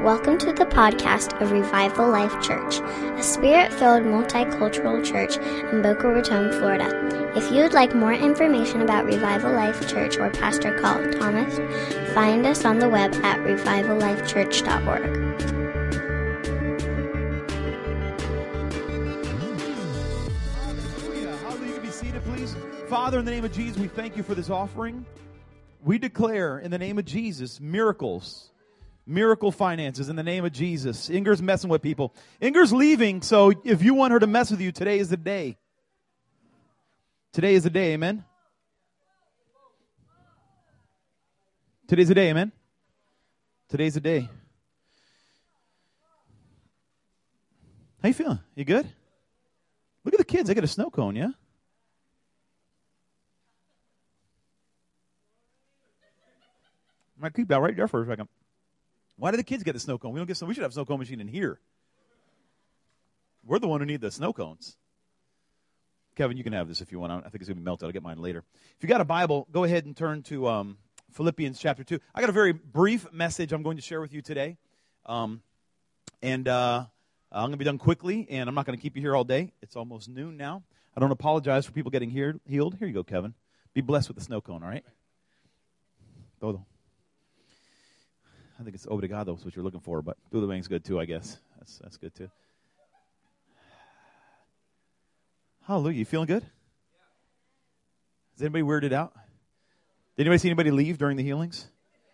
Welcome to the podcast of Revival Life Church, a spirit-filled multicultural church in Boca Raton, Florida. If you would like more information about Revival Life Church or Pastor Carl Thomas, find us on the web at revivallifechurch.org. Hallelujah. You can be seated, please. Father, in the name of Jesus, we thank you for this offering. We declare in the name of Jesus miracles. Miracle finances in the name of Jesus. Inger's messing with people. Inger's leaving, so if you want her to mess with you, today is the day. Today is the day, amen? Today's the day, amen? Today's the day. How you feeling? You good? Look at the kids. They got a snow cone, yeah? I might keep that right there for a second. Why do the kids get the snow cone? We don't get we should have a snow cone machine in here. We're the one who need the snow cones. Kevin, you can have this if you want. I think it's going to be melted. I'll get mine later. If you got a Bible, go ahead and turn to Philippians chapter 2. I got a very brief message I'm going to share with you today. I'm going to be done quickly, and I'm not going to keep you here all day. It's almost noon now. I don't apologize for people getting healed. Here you go, Kevin. Be blessed with the snow cone, all right? Todo. I think it's obrigado is what you're looking for, but tudo bem's good too, I guess. That's good too. Hallelujah. You feeling good? Is anybody weirded out? Did anybody see anybody leave during the healings?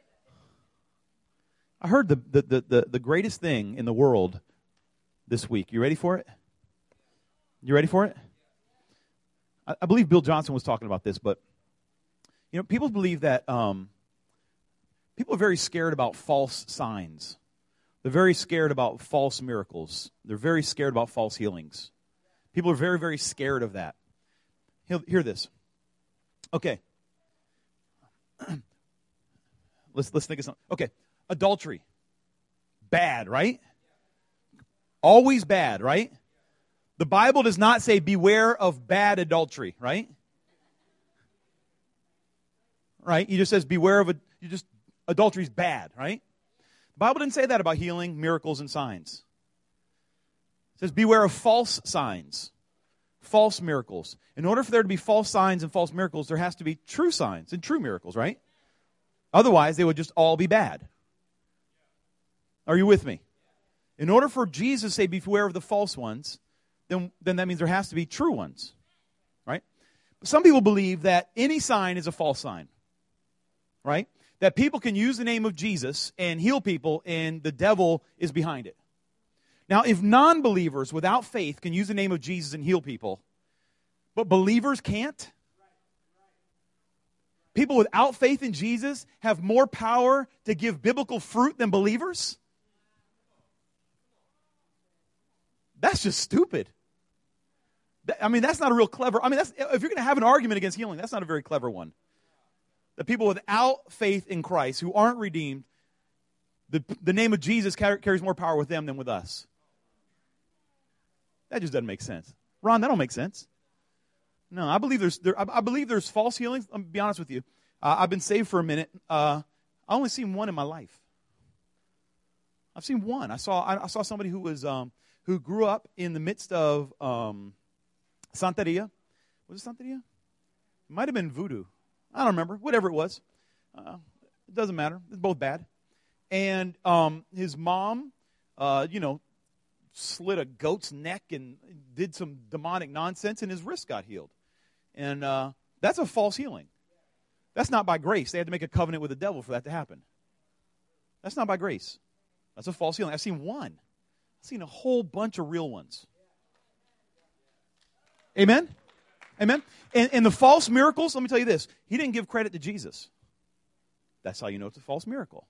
I heard the greatest thing in the world this week. You ready for it? You ready for it? I believe Bill Johnson was talking about this, but you know, people believe that people are very scared about false signs. They're very scared about false miracles. They're very scared about false healings. People are very, very scared of that. Hear this. Okay. Let's think of something. Okay. Adultery. Bad, right? Always bad, right? The Bible does not say beware of bad adultery, right? Right? It just says beware of adultery is bad, right? The Bible didn't say that about healing, miracles, and signs. It says beware of false signs, false miracles. In order for there to be false signs and false miracles, there has to be true signs and true miracles, right? Otherwise, they would just all be bad. Are you with me? In order for Jesus to say beware of the false ones, then that means there has to be true ones, right? But some people believe that any sign is a false sign, right? That people can use the name of Jesus and heal people, and the devil is behind it. Now, if non-believers without faith can use the name of Jesus and heal people, but believers can't, people without faith in Jesus have more power to give biblical fruit than believers? That's just stupid. That's not a real clever. If you're going to have an argument against healing, that's not a very clever one. The people without faith in Christ, who aren't redeemed, the name of Jesus carries more power with them than with us. That just doesn't make sense. Ron, that don't make sense. No, I believe there's false healings. I'll be honest with you. I've been saved for a minute. I only seen one in my life. I've seen one. I saw somebody who grew up in the midst of Santeria. Was it Santeria? It might have been voodoo. I don't remember. Whatever it was. It doesn't matter. It's both bad. And his mom, slit a goat's neck and did some demonic nonsense, and his wrist got healed. And that's a false healing. That's not by grace. They had to make a covenant with the devil for that to happen. That's not by grace. That's a false healing. I've seen one. I've seen a whole bunch of real ones. Amen? Amen? And the false miracles, let me tell you this. He didn't give credit to Jesus. That's how you know it's a false miracle.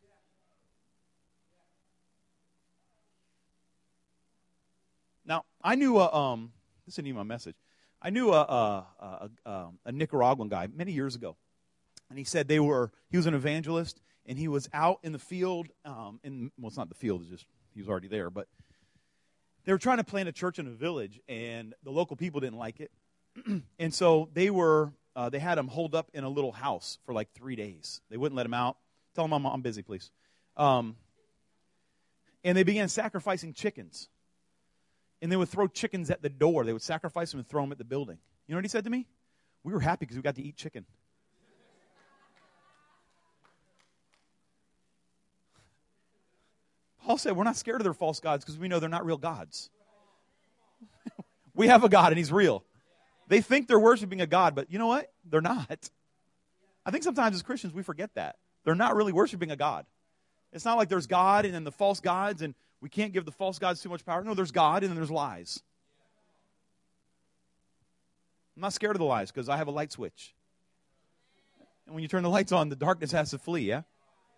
Now, I knew this isn't even my message. I knew a Nicaraguan guy many years ago. And he said he was an evangelist, and he was out in the field, it's not the field, it's just he was already there, but they were trying to plant a church in a village, and the local people didn't like it. And so they had him holed up in a little house for like 3 days. They wouldn't let him out. Tell him I'm busy, please. And they began sacrificing chickens. And they would throw chickens at the door. They would sacrifice them and throw them at the building. You know what he said to me? We were happy because we got to eat chicken. Paul said we're not scared of their false gods because we know they're not real gods. We have a God and he's real. They think they're worshiping a God, but you know what? They're not. I think sometimes as Christians we forget that. They're not really worshiping a God. It's not like there's God and then the false gods and we can't give the false gods too much power. No, there's God and then there's lies. I'm not scared of the lies because I have a light switch. And when you turn the lights on, the darkness has to flee, yeah?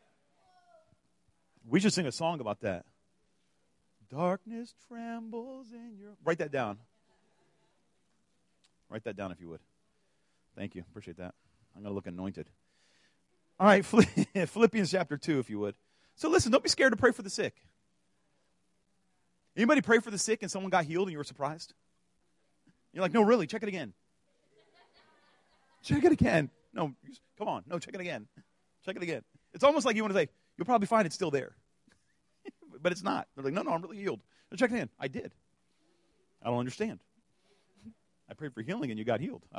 We should sing a song about that. Darkness trembles in your... Write that down. Write that down if you would. Thank you. Appreciate that. I'm going to look anointed. All right, Philippians chapter 2, if you would. So listen, don't be scared to pray for the sick. Anybody pray for the sick and someone got healed and you were surprised? You're like, no, really, check it again. Check it again. No, come on. No, check it again. Check it again. It's almost like you want to say, you'll probably find it's still there. But it's not. They're like, no, I'm really healed. No, check it in. I did. I don't understand. I prayed for healing and you got healed.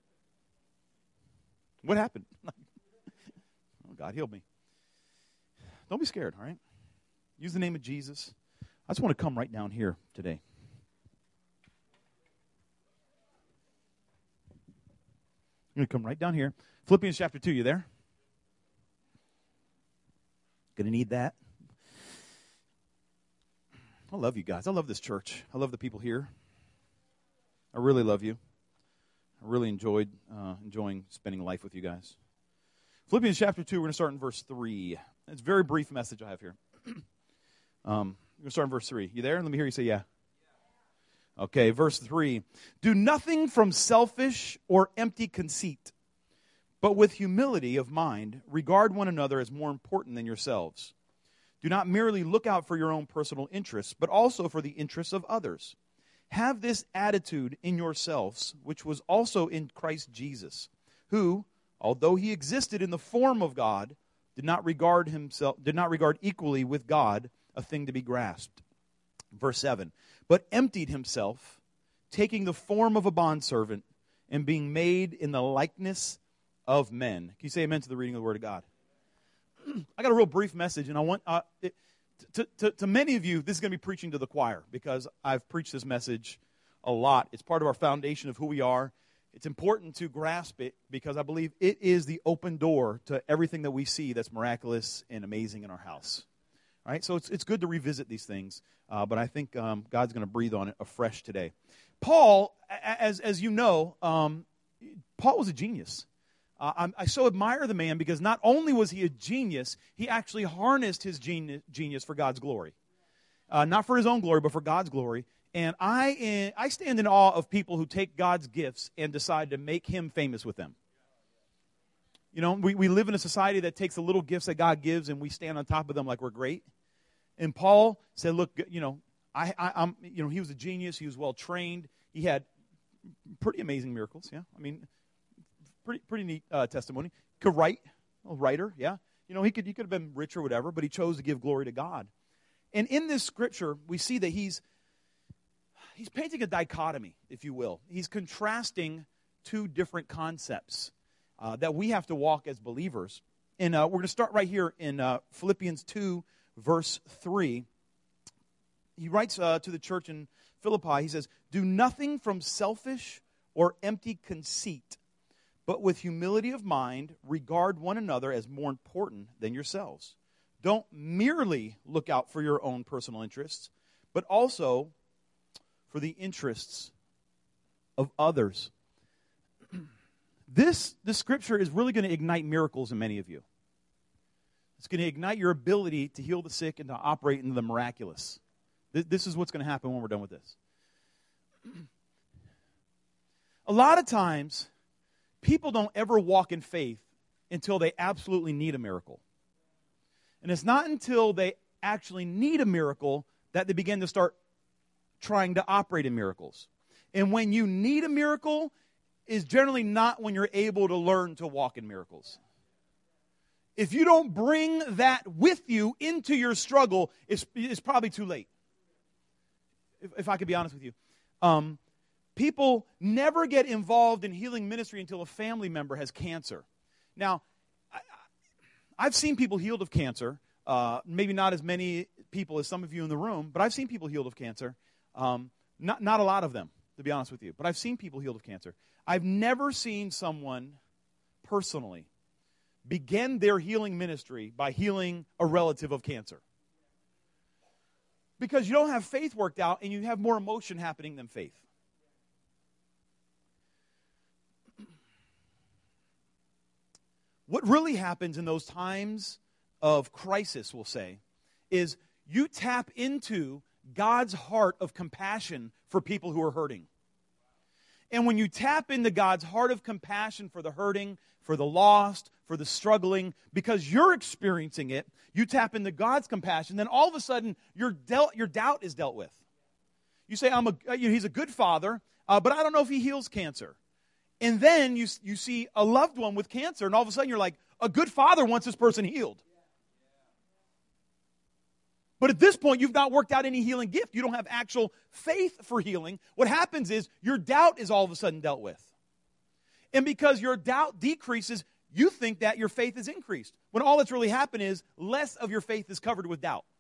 What happened? Oh, God healed me. Don't be scared, all right? Use the name of Jesus. I just want to come right down here today. I'm going to come right down here. Philippians chapter 2, you there? Going to need that. I love you guys. I love this church. I love the people here. I really love you. I really enjoying spending life with you guys. Philippians chapter 2, we're going to start in verse 3. It's a very brief message I have here. We're going to start in verse 3. You there? Let me hear you say yeah. Okay, verse 3. Do nothing from selfish or empty conceit, but with humility of mind, regard one another as more important than yourselves. Do not merely look out for your own personal interests, but also for the interests of others. Have this attitude in yourselves, which was also in Christ Jesus, who, although he existed in the form of God, did not regard equally with God a thing to be grasped. Verse 7. But emptied himself, taking the form of a bondservant, and being made in the likeness of men. Can you say amen to the reading of the Word of God? I got a real brief message, and I want to many of you, this is going to be preaching to the choir because I've preached this message a lot. It's part of our foundation of who we are. It's important to grasp it because I believe it is the open door to everything that we see that's miraculous and amazing in our house. All right, so it's good to revisit these things, but I think God's going to breathe on it afresh today. Paul, as you know, Paul was a genius. I so admire the man because not only was he a genius, he actually harnessed his genius for God's glory. Not for his own glory, but for God's glory. And I stand in awe of people who take God's gifts and decide to make him famous with them. You know, we live in a society that takes the little gifts that God gives and we stand on top of them like we're great. And Paul said, look, you know, I'm he was a genius. He was well trained. He had pretty amazing miracles. Yeah, I mean, pretty neat testimony. Could write, a writer. Yeah, you know, he could have been rich or whatever, but he chose to give glory to God. And in this scripture, we see that he's painting a dichotomy, if you will. He's contrasting two different concepts that we have to walk as believers. And we're going to start right here in Philippians 2, verse 3. He writes to the church in Philippi, he says, do nothing from selfish or empty conceit, but with humility of mind, regard one another as more important than yourselves. Don't merely look out for your own personal interests, but also for the interests of others. This scripture is really going to ignite miracles in many of you. It's going to ignite your ability to heal the sick and to operate in the miraculous. This is what's going to happen when we're done with this. A lot of times, people don't ever walk in faith until they absolutely need a miracle. And it's not until they actually need a miracle that they begin to start trying to operate in miracles. And when you need a miracle is generally not when you're able to learn to walk in miracles. if you don't bring that with you into your struggle, it's probably too late. If I could be honest with you. People never get involved in healing ministry until a family member has cancer. Now, I've seen people healed of cancer. Maybe not as many people as some of you in the room, but I've seen people healed of cancer. Not a lot of them, to be honest with you, but I've seen people healed of cancer. I've never seen someone personally begin their healing ministry by healing a relative of cancer. Because you don't have faith worked out and you have more emotion happening than faith. What really happens in those times of crisis, we'll say, is you tap into God's heart of compassion for people who are hurting. And when you tap into God's heart of compassion for the hurting, for the lost, for the struggling, because you're experiencing it, you tap into God's compassion, then all of a sudden your doubt is dealt with. You say, he's a good father, but I don't know if he heals cancer. And then you see a loved one with cancer, and all of a sudden you're like, a good father wants this person healed. But at this point, you've not worked out any healing gift. You don't have actual faith for healing. What happens is your doubt is all of a sudden dealt with. And because your doubt decreases, you think that your faith is increased. When all that's really happened is less of your faith is covered with doubt.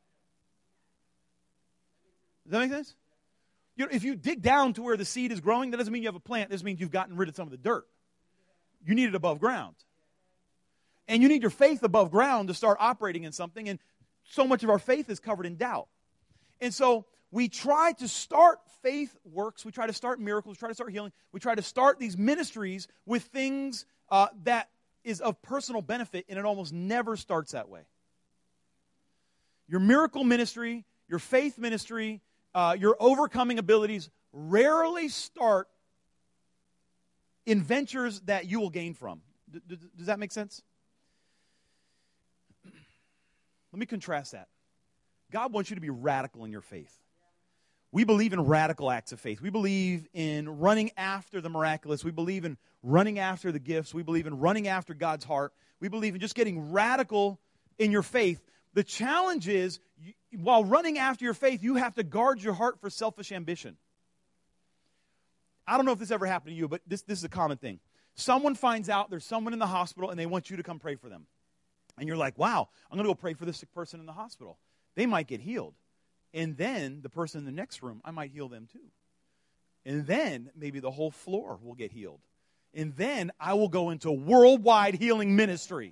Does that make sense? You know, if you dig down to where the seed is growing, that doesn't mean you have a plant. That just means you've gotten rid of some of the dirt. You need it above ground. And you need your faith above ground to start operating in something. And so much of our faith is covered in doubt. And so we try to start faith works. We try to start miracles. We try to start healing. We try to start these ministries with things that is of personal benefit, and it almost never starts that way. Your miracle ministry, your faith ministry, your overcoming abilities rarely start in ventures that you will gain from. Does that make sense? Let me contrast that. God wants you to be radical in your faith. We believe in radical acts of faith. We believe in running after the miraculous. We believe in running after the gifts. We believe in running after God's heart. We believe in just getting radical in your faith. The challenge is, while running after your faith, you have to guard your heart for selfish ambition. I don't know if this ever happened to you, but this is a common thing. Someone finds out there's someone in the hospital and they want you to come pray for them. And you're like, wow, I'm going to go pray for this sick person in the hospital. They might get healed. And then the person in the next room, I might heal them too. And then maybe the whole floor will get healed. And then I will go into worldwide healing ministry.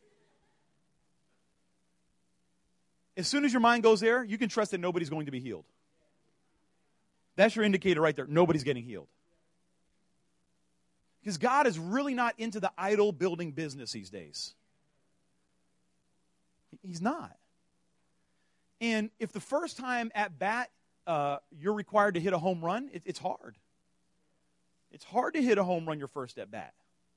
As soon as your mind goes there, you can trust that nobody's going to be healed. That's your indicator right there. Nobody's getting healed. Because God is really not into the idol building business these days. He's not. And if the first time at bat you're required to hit a home run, it's hard. It's hard to hit a home run your first at bat.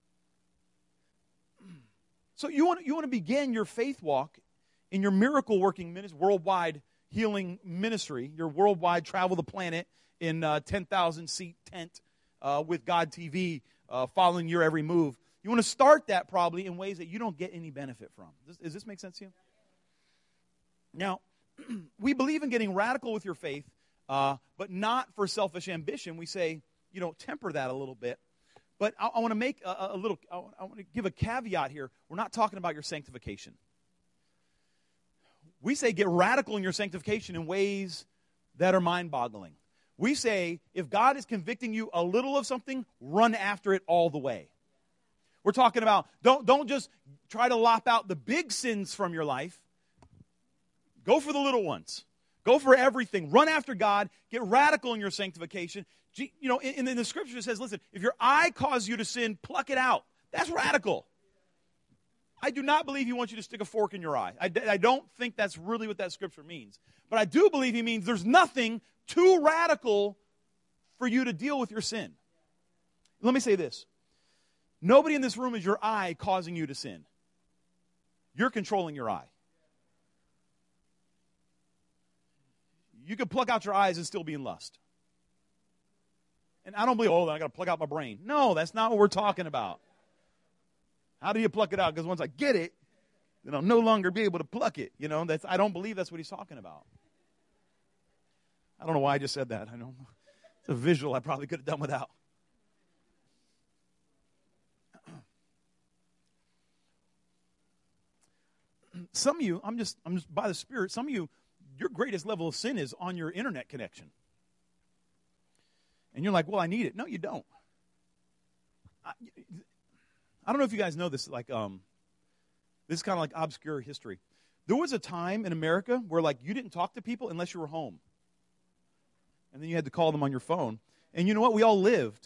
So you want to begin your faith walk in your miracle working ministry, worldwide healing ministry, your worldwide travel the planet in 10,000 seat tent with God TV following your every move. You want to start that probably in ways that you don't get any benefit from. Does this make sense to you? Now, we believe in getting radical with your faith, but not for selfish ambition. We say, temper that a little bit. But I want to make I want to give a caveat here. We're not talking about your sanctification. We say get radical in your sanctification in ways that are mind-boggling. We say if God is convicting you a little of something, run after it all the way. We're talking about don't just try to lop out the big sins from your life. Go for the little ones. Go for everything. Run after God. Get radical in your sanctification. In the scripture it says, listen, if your eye causes you to sin, pluck it out. That's radical. I do not believe he wants you to stick a fork in your eye. I don't think that's really what that scripture means. But I do believe he means there's nothing too radical for you to deal with your sin. Let me say this. Nobody in this room is your eye causing you to sin. You're controlling your eye. You can pluck out your eyes and still be in lust. And I don't believe, I got to pluck out my brain. No, that's not what we're talking about. How do you pluck it out? Because once I get it, then I'll no longer be able to pluck it. I don't believe that's what he's talking about. I don't know why I just said that. I don't know. It's a visual I probably could have done without. Some of you, I'm just by the Spirit, some of you, your greatest level of sin is on your internet connection. And you're like, well, I need it. No, you don't. I don't know if you guys know this, this is kind of like obscure history. There was a time in America where, you didn't talk to people unless you were home. And then you had to call them on your phone. And you know what? We all lived.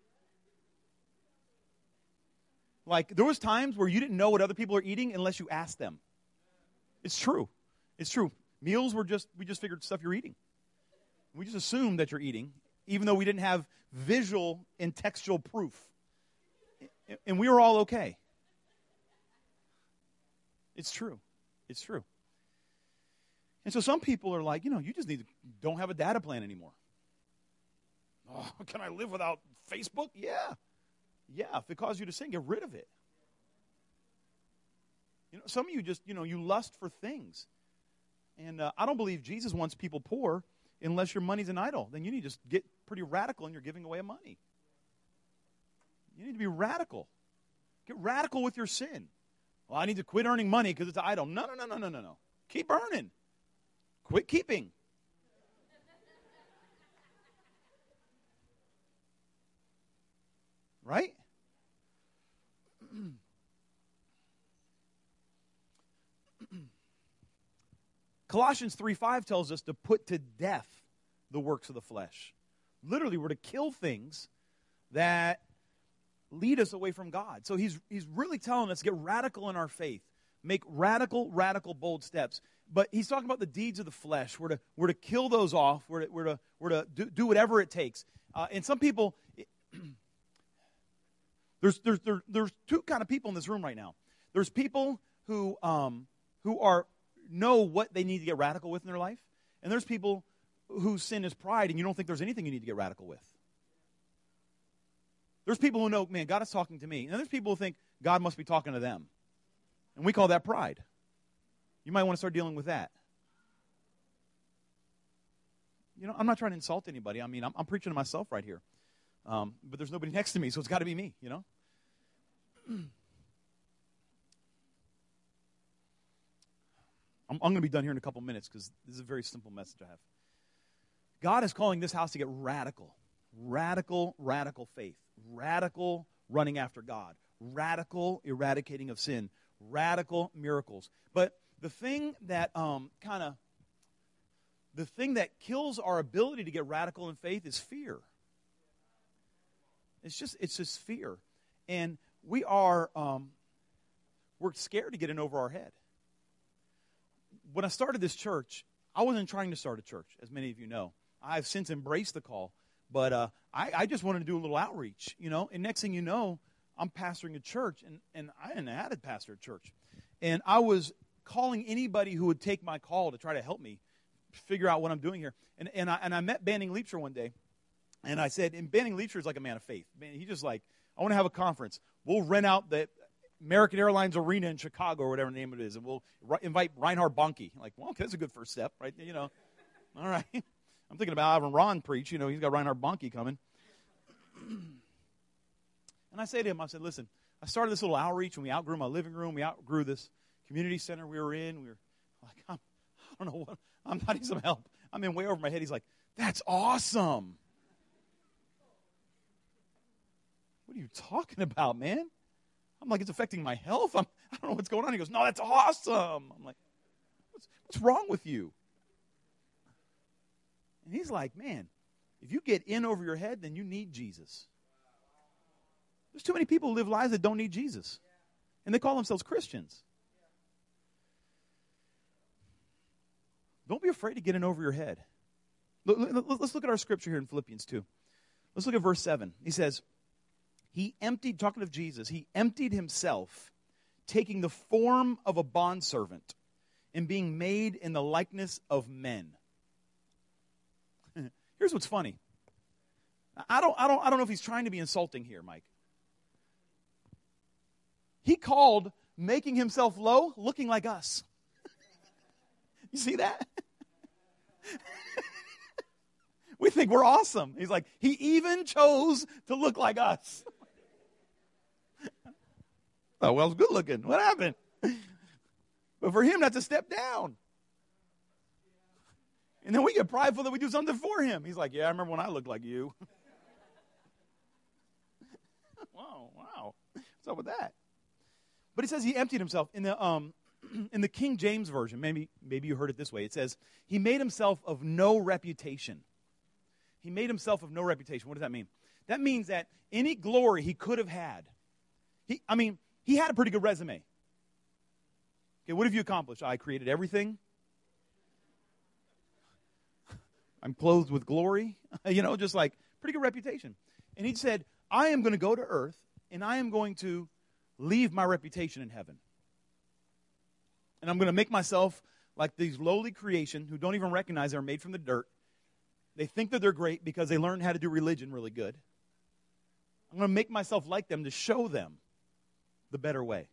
There was times where you didn't know what other people are eating unless you asked them. It's true. It's true. Meals we just figured stuff you're eating. We just assumed that you're eating, even though we didn't have visual and textual proof. And we were all okay. It's true. It's true. And so some people are like, you just don't have a data plan anymore. Oh, can I live without Facebook? Yeah. Yeah, if it causes you to sin, get rid of it. Some of you just, you lust for things. And I don't believe Jesus wants people poor unless your money's an idol. Then you need to get pretty radical in your giving away of money. You need to be radical. Get radical with your sin. Well, I need to quit earning money because it's an idol. No. Keep earning. Quit keeping. Right? Colossians 3:5 tells us to put to death the works of the flesh. Literally, we're to kill things that lead us away from God. So he's really telling us, get radical in our faith. Make radical, bold steps. But he's talking about the deeds of the flesh. We're to kill those off. We're to do whatever it takes. And some people, there's two kind of people in this room right now. There's people who know what they need to get radical with in their life, and there's people whose sin is pride, and you don't think there's anything you need to get radical with. There's people who know, man, God is talking to me, and there's people who think God must be talking to them, and we call that pride. You might want to start dealing with that. I'm not trying to insult anybody. I mean, I'm preaching to myself right here, but there's nobody next to me, so it's got to be me. I'm going to be done here in a couple minutes because this is a very simple message I have. God is calling this house to get radical faith, radical running after God, radical eradicating of sin, radical miracles. But the thing that kills our ability to get radical in faith is fear. It's just fear, and we're scared to get in over our head. When I started this church, I wasn't trying to start a church, as many of you know. I've since embraced the call, but I just wanted to do a little outreach, And next thing you know, I'm pastoring a church, and I hadn't had a pastor at church. And I was calling anybody who would take my call to try to help me figure out what I'm doing here. And I met Banning Leapshire one day, and I said, and Banning Leapshire is like a man of faith. Man, he just I want to have a conference. We'll rent out the American Airlines Arena in Chicago or whatever the name it is, and we'll invite Reinhard Bonnke. Like, well, okay, that's a good first step, right? All right. I'm thinking about having Ron preach. He's got Reinhard Bonnke coming. And I say to him, I said, listen, I started this little outreach, and we outgrew my living room. We outgrew this community center we were in. We were like, I don't know what. I'm needing some help. I'm in way over my head. He's like, that's awesome. What are you talking about, man? I'm like, it's affecting my health. I don't know what's going on. He goes, no, that's awesome. I'm like, what's wrong with you? And he's like, man, if you get in over your head, then you need Jesus. There's too many people who live lives that don't need Jesus. And they call themselves Christians. Don't be afraid to get in over your head. Let's look at our scripture here in Philippians 2. Let's look at verse 7. He says, talking of Jesus, he emptied himself, taking the form of a bondservant and being made in the likeness of men. Here's what's funny. I don't know if he's trying to be insulting here, Mike. He called making himself low, looking like us. You see that? We think we're awesome. He's like, he even chose to look like us. Oh, well, it's good looking. What happened? But for him, that's a step down. And then we get prideful that we do something for him. He's like, yeah, I remember when I looked like you. Wow. What's up with that? But it says he emptied himself. In the King James Version, maybe you heard it this way. It says, he made himself of no reputation. He made himself of no reputation. What does that mean? That means that any glory he could have had, he had a pretty good resume. Okay, what have you accomplished? I created everything. I'm clothed with glory. Just like pretty good reputation. And he said, I am going to go to earth, and I am going to leave my reputation in heaven. And I'm going to make myself like these lowly creation who don't even recognize they're made from the dirt. They think that they're great because they learned how to do religion really good. I'm going to make myself like them to show them the better way.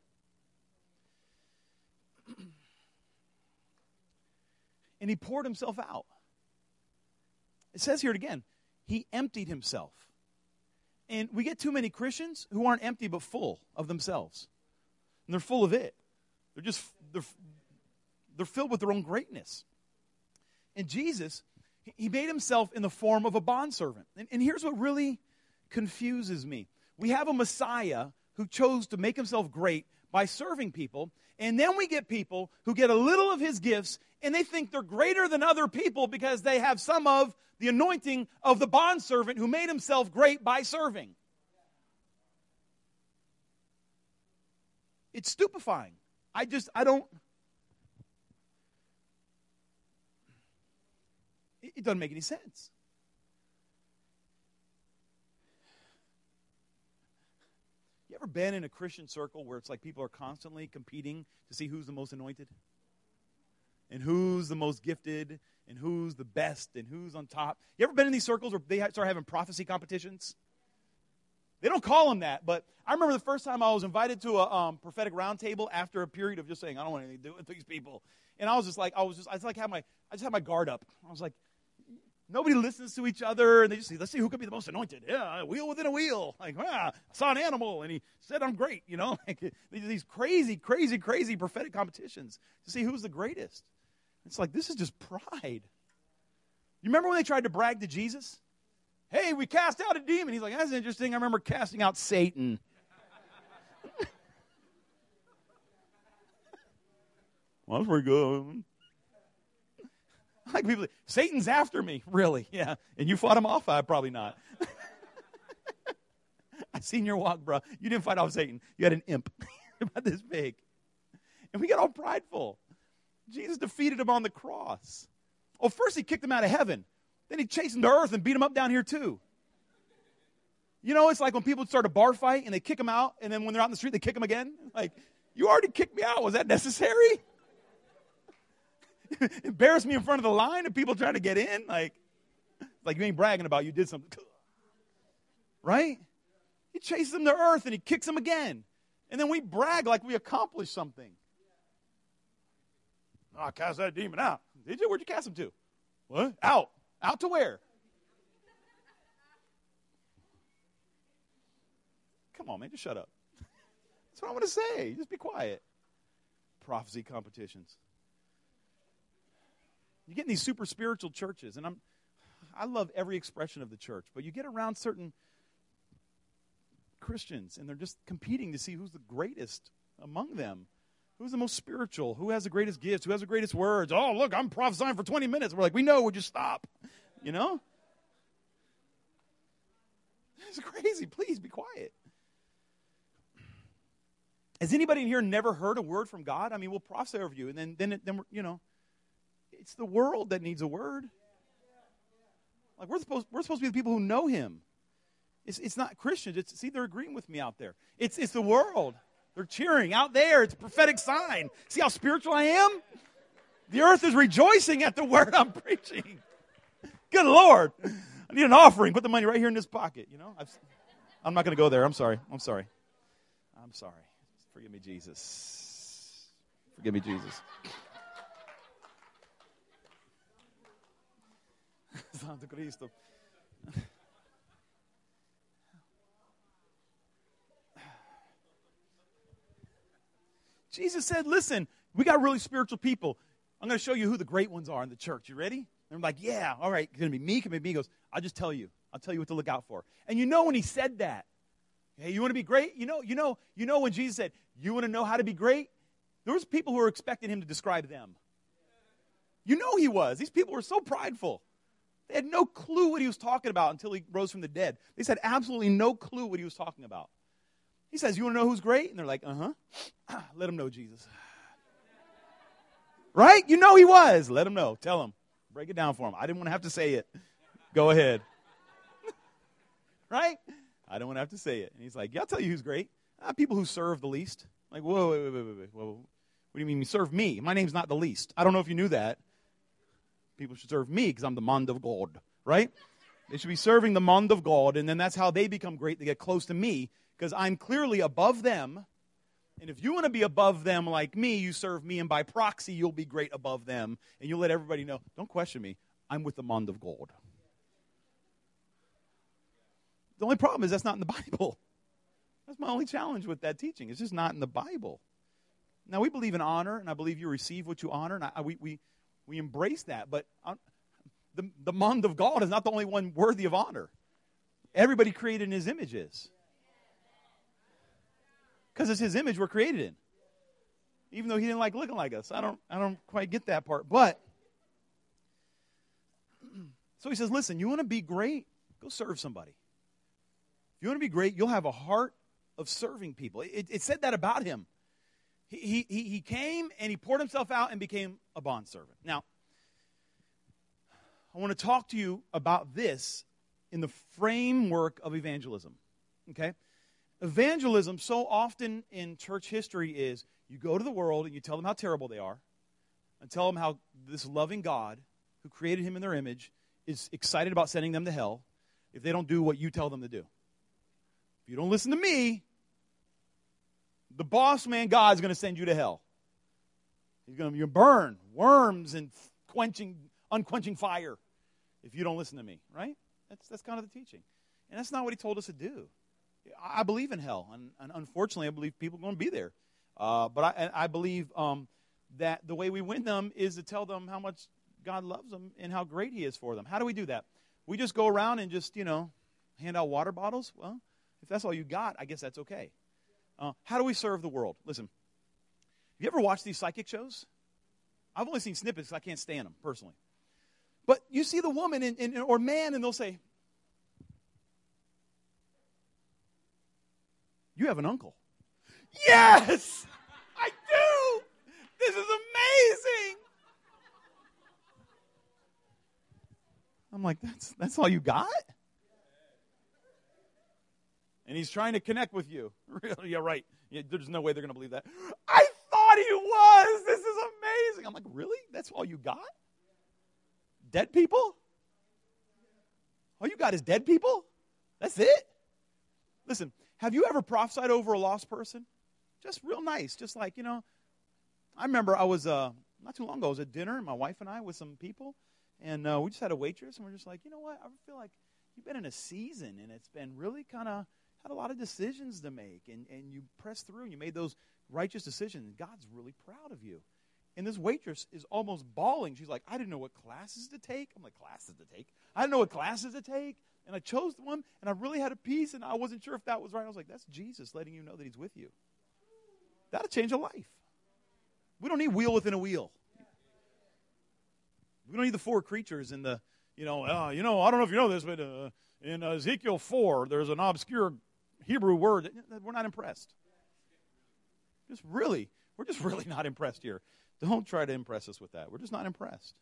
And he poured himself out. It says here again, he emptied himself. And we get too many Christians who aren't empty but full of themselves. And they're full of it. They're filled with their own greatness. And Jesus, he made himself in the form of a bondservant. And here's what really confuses me. We have a Messiah who chose to make himself great by serving people. And then we get people who get a little of his gifts and they think they're greater than other people because they have some of the anointing of the bondservant who made himself great by serving. It's stupefying. I don't. It doesn't make any sense. You ever been in a Christian circle where it's like people are constantly competing to see who's the most anointed? And who's the most gifted? And who's the best? And who's on top? You ever been in these circles where they start having prophecy competitions? They don't call them that, but I remember the first time I was invited to a prophetic roundtable after a period of just saying, I don't want anything to do with these people. And I just had my guard up. I was like, nobody listens to each other, and they just say, let's see who could be the most anointed. Yeah, a wheel within a wheel. Like, I saw an animal, and he said I'm great, Like, these crazy, crazy, crazy prophetic competitions to see who's the greatest. It's like, this is just pride. You remember when they tried to brag to Jesus? Hey, we cast out a demon. He's like, that's interesting. I remember casting out Satan. Well, that's pretty good. Like people, Satan's after me, really? Yeah. And you fought him off? Probably not. I seen your walk, bro. You didn't fight off Satan. You had an imp about this big. And we get all prideful. Jesus defeated him on the cross. Oh, first he kicked him out of heaven. Then he chased him to earth and beat him up down here too. It's like when people start a bar fight and they kick him out, and then when they're out in the street, they kick him again. Like, you already kicked me out. Was that necessary? Embarrass me in front of the line of people trying to get in? Like you ain't bragging about you did something. Right? He chases him to earth and he kicks him again. And then we brag like we accomplished something. Oh, I cast that demon out. Did you? Where'd you cast him to? What? Out. Out to where? Come on, man. Just shut up. That's what I want to say. Just be quiet. Prophecy competitions. You get in these super spiritual churches, and I love every expression of the church, but you get around certain Christians, and they're just competing to see who's the greatest among them. Who's the most spiritual? Who has the greatest gifts? Who has the greatest words? Oh, look, I'm prophesying for 20 minutes. We're like, we know, would you stop? It's crazy. Please be quiet. Has anybody in here never heard a word from God? I mean, we'll prophesy over you, and then it's the world that needs a word. Like we're supposed to be the people who know Him. It's not Christians. See, they're agreeing with me out there. It's the world. They're cheering out there. It's a prophetic sign. See how spiritual I am? The earth is rejoicing at the word I'm preaching. Good Lord. I need an offering. Put the money right here in this pocket. I'm not going to go there. I'm sorry. Forgive me, Jesus. Forgive me, Jesus. Santo Cristo. Jesus said, listen, we got really spiritual people. I'm going to show you who the great ones are in the church. You ready? And I'm like, yeah, all right. It's going to be me. Can it be me? He goes, I'll just tell you. I'll tell you what to look out for. And you know when he said that, hey, you want to be great? You know when Jesus said, you want to know how to be great? There was people who were expecting him to describe them. You know he was. These people were so prideful. They had no clue what he was talking about until he rose from the dead. They said absolutely no clue what he was talking about. He says, you want to know who's great? And they're like, uh-huh. Let him know, Jesus. Right? You know he was. Let him know. Tell him. Break it down for him. I didn't want to have to say it. Go ahead. Right? I don't want to have to say it. And he's like, yeah, I'll tell you who's great. People who serve the least. Like, whoa, wait. Whoa. What do you mean you serve me? My name's not the least. I don't know if you knew that. People should serve me because I'm the man of God, right? They should be serving the man of God, and then that's how they become great. They get close to me because I'm clearly above them. And if you want to be above them like me, you serve me, and by proxy, you'll be great above them. And you'll let everybody know, don't question me. I'm with the man of God. The only problem is that's not in the Bible. That's my only challenge with that teaching. It's just not in the Bible. Now, we believe in honor, and I believe you receive what you honor, and we embrace that. But the man of God is not the only one worthy of honor. Everybody created in his image is. Because it's his image we're created in. Even though he didn't like looking like us. I don't quite get that part. But, so he says, listen, you want to be great? Go serve somebody. If you want to be great, you'll have a heart of serving people. It said that about him. He came and he poured himself out and became a bondservant. Now, I want to talk to you about this in the framework of evangelism. Okay? Evangelism so often in church history is you go to the world and you tell them how terrible they are and tell them how this loving God who created him in their image is excited about sending them to hell if they don't do what you tell them to do. If you don't listen to me, the boss man God's going to send you to hell. He's going to burn worms and unquenching fire if you don't listen to me, right? That's kind of the teaching. And that's not what he told us to do. I believe in hell, and unfortunately, I believe people are going to be there. But I believe that the way we win them is to tell them how much God loves them and how great he is for them. How do we do that? We just go around and just, hand out water bottles? Well, if that's all you got, I guess that's okay. How do we serve the world? Listen, have you ever watched these psychic shows? I've only seen snippets because I can't stand them, personally. But you see the woman or man, and they'll say, you have an uncle. Yes, I do. This is amazing. I'm like, that's all you got? And he's trying to connect with you. Really? Yeah, right. Yeah, there's no way they're going to believe that. I thought he was. This is amazing. I'm like, really? That's all you got? Dead people? All you got is dead people? That's it? Listen, have you ever prophesied over a lost person? Just real nice. Just like, I remember I was, not too long ago, I was at dinner, and my wife and I with some people, and we just had a waitress, and we're just like, you know what? I feel like you've been in a season, and it's been really kind of had a lot of decisions to make, and you pressed through, and you made those righteous decisions, and God's really proud of you. And this waitress is almost bawling. She's like, I didn't know what classes to take. I'm like, classes to take? I didn't know what classes to take. And I chose the one, and I really had a peace, and I wasn't sure if that was right. I was like, that's Jesus letting you know that he's with you. That'll change a life. We don't need wheel within a wheel. We don't need the four creatures in the, I don't know if you know this, but in Ezekiel 4, there's an obscure Hebrew word. We're not impressed. We're just really not impressed here. Don't try to impress us with that. We're just not impressed.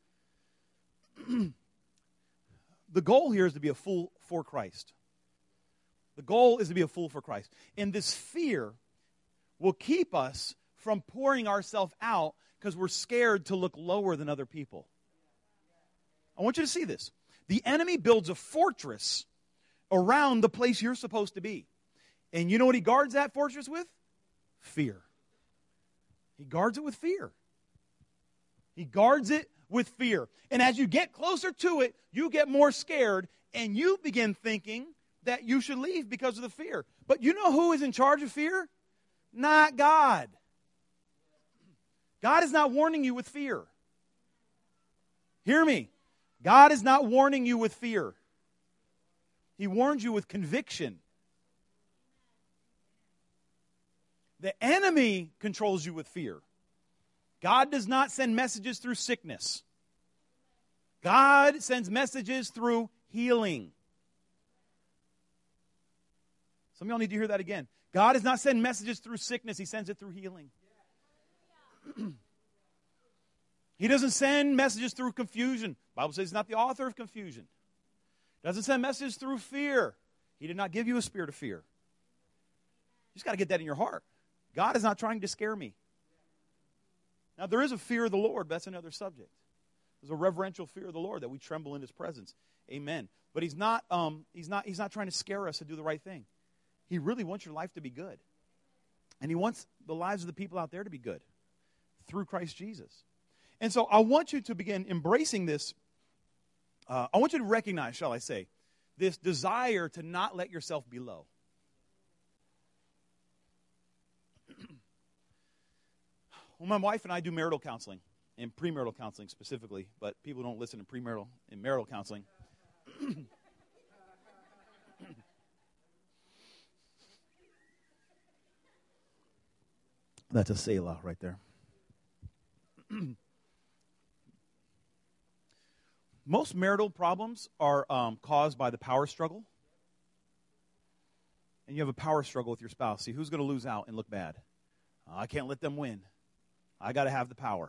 The goal here is to be a fool for Christ. The goal is to be a fool for Christ. And this fear will keep us from pouring ourselves out because we're scared to look lower than other people. I want you to see this. The enemy builds a fortress around the place you're supposed to be. And you know what he guards that fortress with? Fear. He guards it with fear. He guards it with fear. And as you get closer to it, you get more scared, and you begin thinking that you should leave because of the fear. But you know who is in charge of fear? Not God. God is not warning you with fear. Hear me. God is not warning you with fear. He warns you with conviction. The enemy controls you with fear. God does not send messages through sickness. God sends messages through healing. Some of y'all need to hear that again. God does not send messages through sickness. He sends it through healing. He doesn't send messages through confusion. The Bible says he's not the author of confusion. Doesn't send messages through fear. He did not give you a spirit of fear. You just got to get that in your heart. God is not trying to scare me. Now, there is a fear of the Lord, but that's another subject. There's a reverential fear of the Lord that we tremble in His presence. Amen. But He's not trying to scare us to do the right thing. He really wants your life to be good. And He wants the lives of the people out there to be good through Christ Jesus. And so I want you to begin embracing this. I want you to recognize, shall I say, this desire to not let yourself be low. Well, my wife and I do marital counseling, and premarital counseling specifically, but people don't listen to marital counseling. That's a Selah right there. Most marital problems are caused by the power struggle. And you have a power struggle with your spouse. See, who's going to lose out and look bad? I can't let them win. I got to have the power.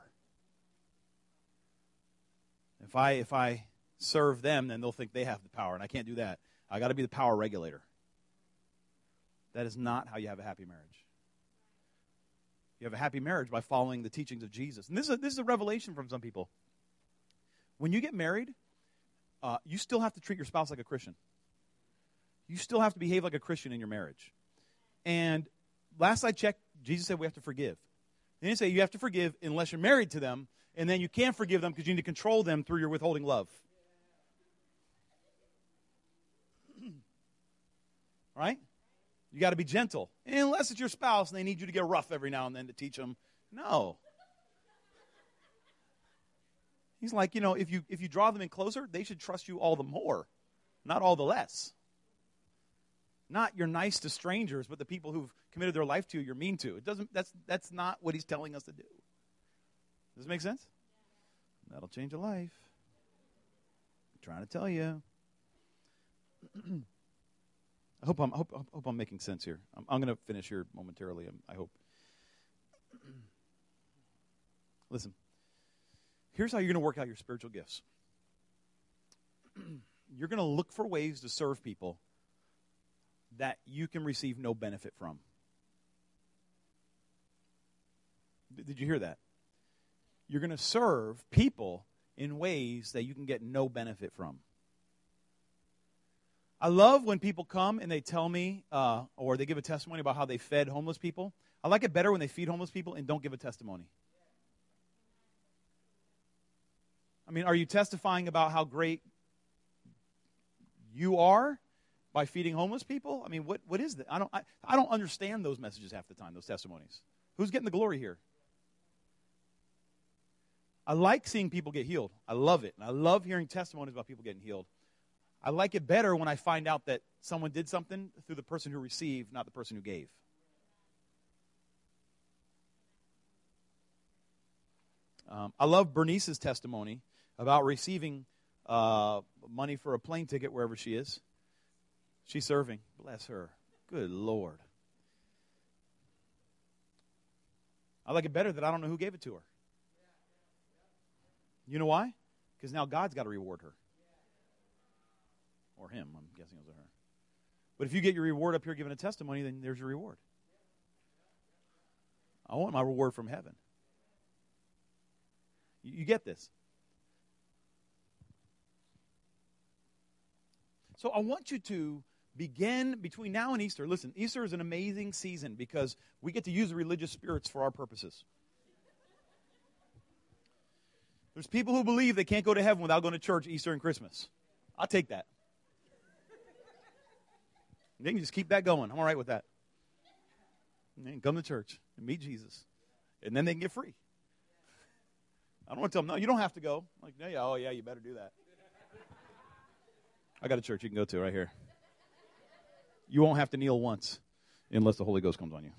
If I serve them, then they'll think they have the power, and I can't do that. I got to be the power regulator. That is not how you have a happy marriage. You have a happy marriage by following the teachings of Jesus. And this is a revelation from some people. When you get married, you still have to treat your spouse like a Christian. You still have to behave like a Christian in your marriage. And last I checked, Jesus said we have to forgive. He didn't say you have to forgive unless you're married to them, and then you can't forgive them because you need to control them through your withholding love. Right? You got to be gentle. Unless it's your spouse and they need you to get rough every now and then to teach them. No. He's like, if you draw them in closer, they should trust you all the more, not all the less. Not you're nice to strangers, but the people who've committed their life to you, you're mean to. That's not what He's telling us to do. Does it make sense? That'll change a life. I'm trying to tell you. I hope I'm making sense here. I'm going to finish here momentarily. I hope. Listen. Here's how you're going to work out your spiritual gifts. You're going to look for ways to serve people that you can receive no benefit from. Did you hear that? You're going to serve people in ways that you can get no benefit from. I love when people come and they tell me, or they give a testimony about how they fed homeless people. I like it better when they feed homeless people and don't give a testimony. I mean, are you testifying about how great you are by feeding homeless people? I mean, what is that? I don't understand those messages half the time, those testimonies. Who's getting the glory here? I like seeing people get healed. I love it. And I love hearing testimonies about people getting healed. I like it better when I find out that someone did something through the person who received, not the person who gave. I love Bernice's testimony about receiving money for a plane ticket wherever she is. She's serving. Bless her. Good Lord. I like it better that I don't know who gave it to her. You know why? Because now God's got to reward her. Or him, I'm guessing it was her. But if you get your reward up here giving a testimony, then there's your reward. I want my reward from heaven. You get this? So I want you to begin between now and Easter. Listen, Easter is an amazing season because we get to use the religious spirits for our purposes. There's people who believe they can't go to heaven without going to church Easter and Christmas. I'll take that. They can just keep that going. I'm all right with that. And they can come to church and meet Jesus. And then they can get free. I don't want to tell them, no, you don't have to go. I'm like, yeah, oh, yeah, you better do that. I got a church you can go to right here. You won't have to kneel once unless the Holy Ghost comes on you.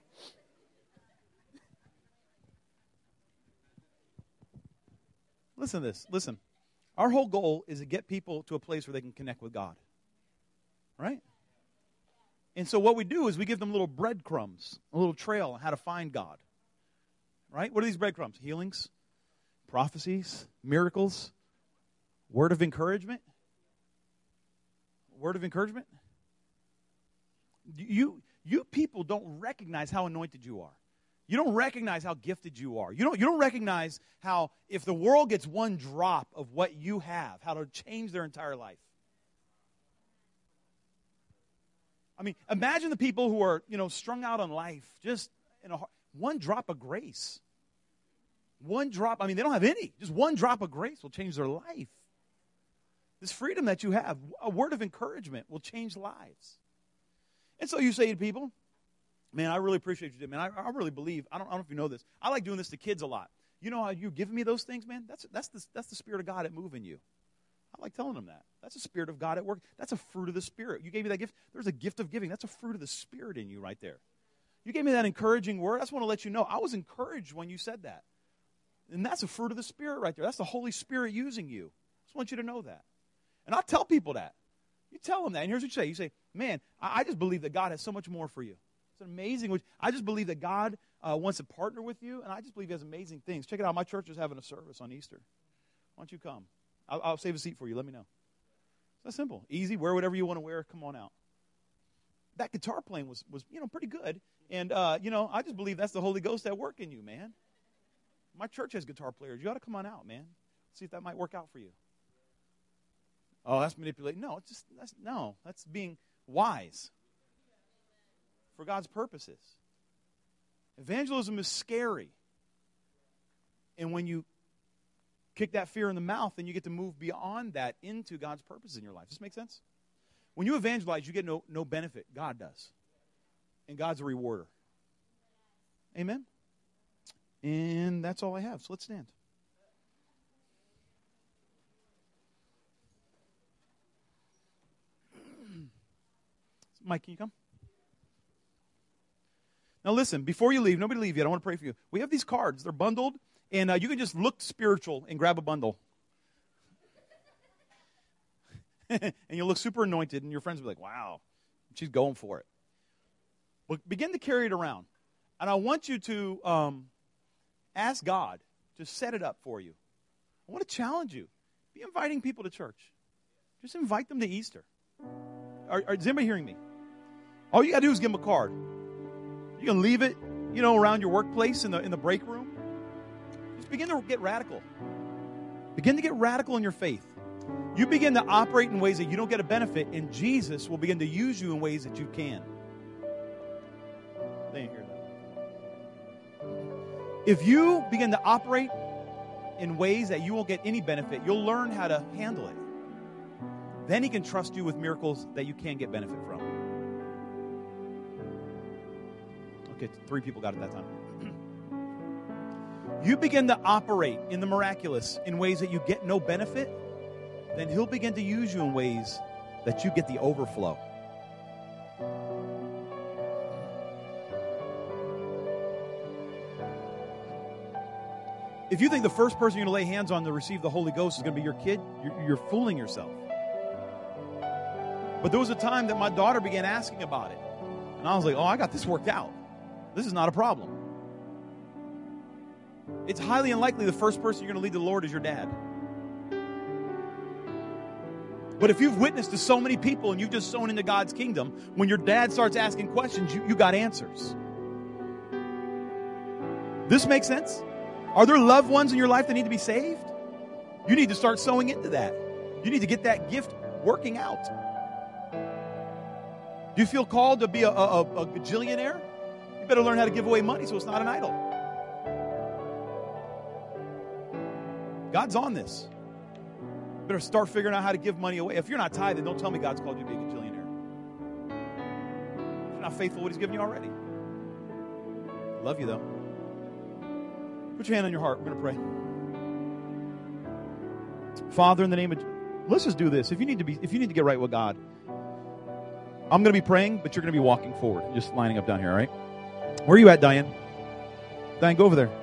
Listen to this. Listen. Our whole goal is to get people to a place where they can connect with God. Right? And so what we do is we give them little breadcrumbs, a little trail on how to find God. Right? What are these breadcrumbs? Healings, prophecies, miracles, word of encouragement. Word of encouragement. You people don't recognize how anointed you are. You don't recognize how gifted you are. You don't recognize how if the world gets one drop of what you have, how to change their entire life. I mean, imagine the people who are, strung out on life, just one drop of grace. One drop, they don't have any. Just one drop of grace will change their life. This freedom that you have, a word of encouragement will change lives. And so you say to people, man, I really appreciate you, man. I really believe, I don't know if you know this. I like doing this to kids a lot. You know how you're giving me those things, man? That's the Spirit of God at move in you. I like telling them that. That's the Spirit of God at work. That's a fruit of the Spirit. You gave me that gift. There's a gift of giving. That's a fruit of the Spirit in you right there. You gave me that encouraging word. I just want to let you know, I was encouraged when you said that. And that's a fruit of the Spirit right there. That's the Holy Spirit using you. I just want you to know that. And I tell people that. You tell them that. And here's what you say. You say, man, I just believe that God has so much more for you. It's amazing. I just believe that God wants to partner with you, and I just believe he has amazing things. Check it out. My church is having a service on Easter. Why don't you come? I'll save a seat for you. Let me know. It's that simple. Easy. Wear whatever you want to wear. Come on out. That guitar playing was pretty good. And, I just believe that's the Holy Ghost at work in you, man. My church has guitar players. You ought to come on out, man. See if that might work out for you. Oh, that's manipulating. No, that's being wise for God's purposes. Evangelism is scary. And when you kick that fear in the mouth, then you get to move beyond that into God's purpose in your life. Does this make sense? When you evangelize, you get no benefit. God does. And God's a rewarder. Amen? And that's all I have. So let's stand. Mike, can you come? Now listen, before you leave, nobody leave yet. I want to pray for you. We have these cards. They're bundled, and you can just look spiritual and grab a bundle. And you'll look super anointed, and your friends will be like, wow, she's going for it. But begin to carry it around. And I want you to ask God to set it up for you. I want to challenge you. Be inviting people to church. Just invite them to Easter. Is anybody hearing me? All you got to do is give them a card. You can leave it, around your workplace in the break room. Just begin to get radical. Begin to get radical in your faith. You begin to operate in ways that you don't get a benefit, and Jesus will begin to use you in ways that you can. They didn't hear that. If you begin to operate in ways that you won't get any benefit, you'll learn how to handle it. Then he can trust you with miracles that you can get benefit from. Okay, 3 people got it that time. You begin to operate in the miraculous in ways that you get no benefit, then he'll begin to use you in ways that you get the overflow. If you think the first person you're going to lay hands on to receive the Holy Ghost is going to be your kid, you're fooling yourself. But there was a time that my daughter began asking about it. And I was like, oh, I got this worked out. This is not a problem. It's highly unlikely the first person you're going to lead to the Lord is your dad. But if you've witnessed to so many people and you've just sown into God's kingdom, when your dad starts asking questions, you got answers. This makes sense? Are there loved ones in your life that need to be saved? You need to start sowing into that. You need to get that gift working out. Do you feel called to be a gajillionaire? You better learn how to give away money so it's not an idol. God's on this. You better start figuring out how to give money away. If you're not tithing, don't tell me God's called you to be a gajillionaire. If you're not faithful to what he's given you already. Love you, though. Put your hand on your heart. We're going to pray. Father, in the name of... Let's just do this. If you need to get right with God, I'm going to be praying, but you're going to be walking forward. Just lining up down here, all right? Where are you at, Diane? Diane, go over there.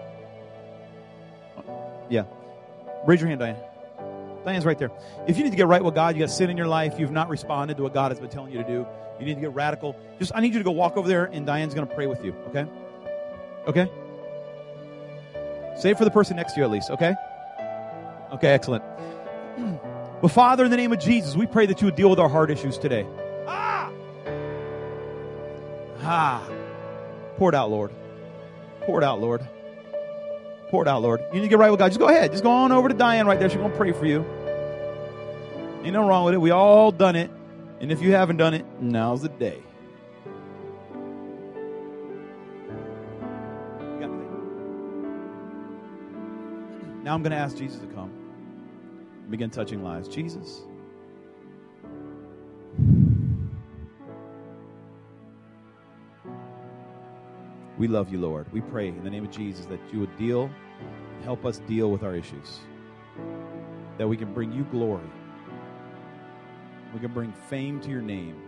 Yeah. Raise your hand, Diane. Diane's right there. If you need to get right with God, you got sin in your life, you've not responded to what God has been telling you to do, you need to get radical. I need you to go walk over there, and Diane's going to pray with you, okay? Okay? Say it for the person next to you at least, okay? Okay, excellent. But Father, in the name of Jesus, we pray that you would deal with our heart issues today. Pour it out, Lord. Pour it out, Lord. Pour it out, Lord. You need to get right with God. Just go ahead. Just go on over to Diane right there. She's going to pray for you. Ain't nothing wrong with it. We all done it. And if you haven't done it, now's the day. You got anything? Now I'm going to ask Jesus to come. Begin touching lives. Jesus. We love you, Lord. We pray in the name of Jesus that you would help us deal with our issues. That we can bring you glory. We can bring fame to your name.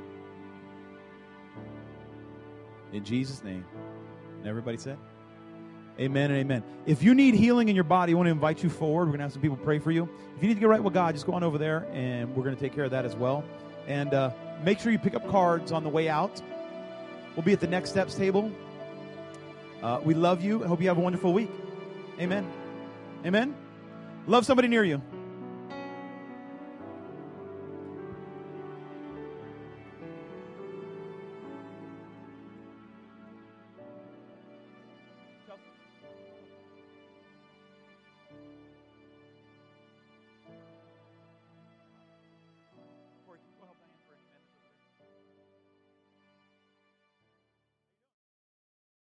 In Jesus' name. And everybody said? Amen and amen. If you need healing in your body, I want to invite you forward. We're going to have some people pray for you. If you need to get right with God, just go on over there, and we're going to take care of that as well. And make sure you pick up cards on the way out. We'll be at the Next Steps table. We love you. I hope you have a wonderful week. Amen. Amen. Love somebody near you.